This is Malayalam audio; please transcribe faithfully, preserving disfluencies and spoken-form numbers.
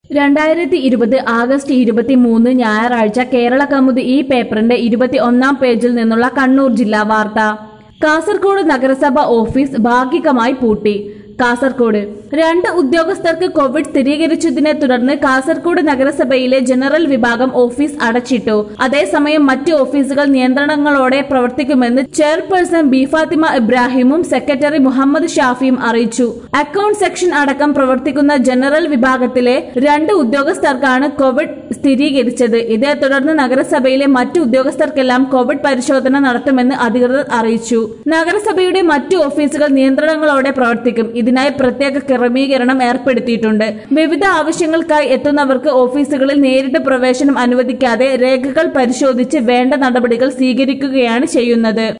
രണ്ടായിരത്തി ഇരുപത് ആഗസ്റ്റ് ഇരുപത്തിമൂന്ന് ഞായറാഴ്ച കേരള കൗമുദി ഈ പേപ്പറിന്റെ ഇരുപത്തി ഒന്നാം പേജിൽ നിന്നുള്ള കണ്ണൂർ ജില്ലാ വാർത്ത. കാസർഗോഡ് നഗരസഭ ഓഫീസ് ഭാഗികമായി പൂട്ടി. കാസർഗോഡ് രണ്ട് ഉദ്യോഗസ്ഥർക്ക് കോവിഡ് സ്ഥിരീകരിച്ചതിനെ തുടർന്ന് കാസർഗോഡ് നഗരസഭയിലെ ജനറൽ വിഭാഗം ഓഫീസ് അടച്ചിട്ടു. അതേസമയം മറ്റ് ഓഫീസുകൾ നിയന്ത്രണങ്ങളോടെ പ്രവർത്തിക്കുമെന്ന് ചെയർപേഴ്സൺ ബി ഫാത്തിമ ഇബ്രാഹിമും സെക്രട്ടറി മുഹമ്മദ് ഷാഫിയും അറിയിച്ചു. അക്കൌണ്ട് സെക്ഷൻ അടക്കം പ്രവർത്തിക്കുന്ന ജനറൽ വിഭാഗത്തിലെ രണ്ട് ഉദ്യോഗസ്ഥർക്കാണ് കോവിഡ് സ്ഥിരീകരിച്ചത്. ഇതേ തുടർന്ന് നഗരസഭയിലെ മറ്റു ഉദ്യോഗസ്ഥർക്കെല്ലാം കോവിഡ് പരിശോധന നടത്തുമെന്ന് അധികൃതർ അറിയിച്ചു. നഗരസഭയുടെ മറ്റു ഓഫീസുകൾ നിയന്ത്രണങ്ങളോടെ പ്രവർത്തിക്കും. ഇതിനായി പ്രത്യേക ക്രമീകരണം ഏർപ്പെടുത്തിയിട്ടുണ്ട്. വിവിധ ആവശ്യങ്ങൾക്കായി എത്തുന്നവർക്ക് ഓഫീസുകളിൽ നേരിട്ട് പ്രവേശനം അനുവദിക്കാതെ രേഖകൾ പരിശോധിച്ച് വേണ്ട നടപടികൾ സ്വീകരിക്കുകയാണ് ചെയ്യുന്നത്.